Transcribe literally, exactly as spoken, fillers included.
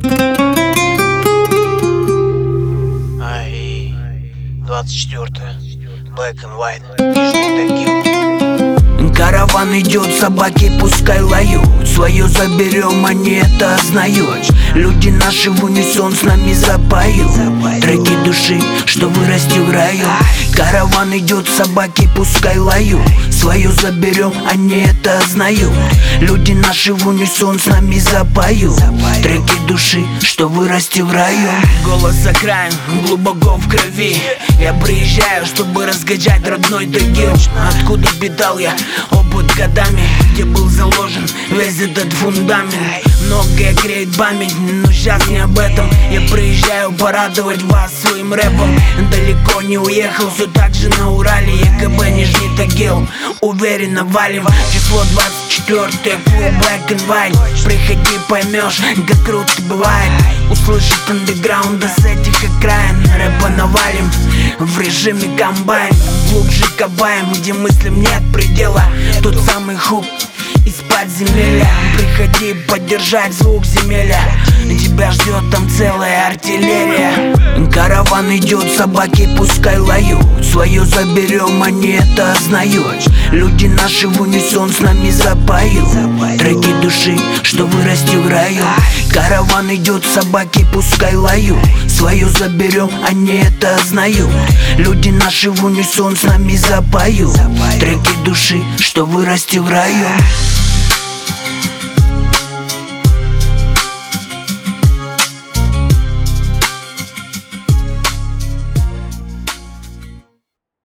Ай, двадцать четвёртое, Black and White, Нижний Тагил. Караван идет, собаки пускай лают. Свое заберем, они это знают. Люди наши в унисон с нами запоют треки души, что вырасти в раю. Караван идет, собаки пускай лают. Свое заберем, они это знают. Люди наши в унисон с нами запоют треки души, что вырасти в раю. Голос за краем, глубоко в крови. Я приезжаю, чтобы раскачать родной Тагил. Откуда питал я опыт годами, где был заложен весь этот фундамент. Многое греет память, но сейчас не об этом. Я приезжаю порадовать вас своим рэпом. Далеко не уехал, все так же на Урале. ЕКБ Нижний Тагил, уверенно валим. Число двадцать четвёртое, клуб Black and White. Приходи, поймешь, как круто бывает услышать андеграунда с этих окраин. Рэпа навалим в режиме комбайн. Глубже копаем, где мыслям нет предела. Тот самый хук из подземелья. Приходи поддержать звук земеля. Тебя ждет там целая артиллерия. Караван идет, собаки пускай лают. Свое заберем, они это знают. Люди наши в унисон с нами запоют треки души, что вырасти в раю. Караван идет, собаки пускай лают. Свое заберем, они это знают. Люди наши в унисон с нами запоют треки души, что вырасти в раю.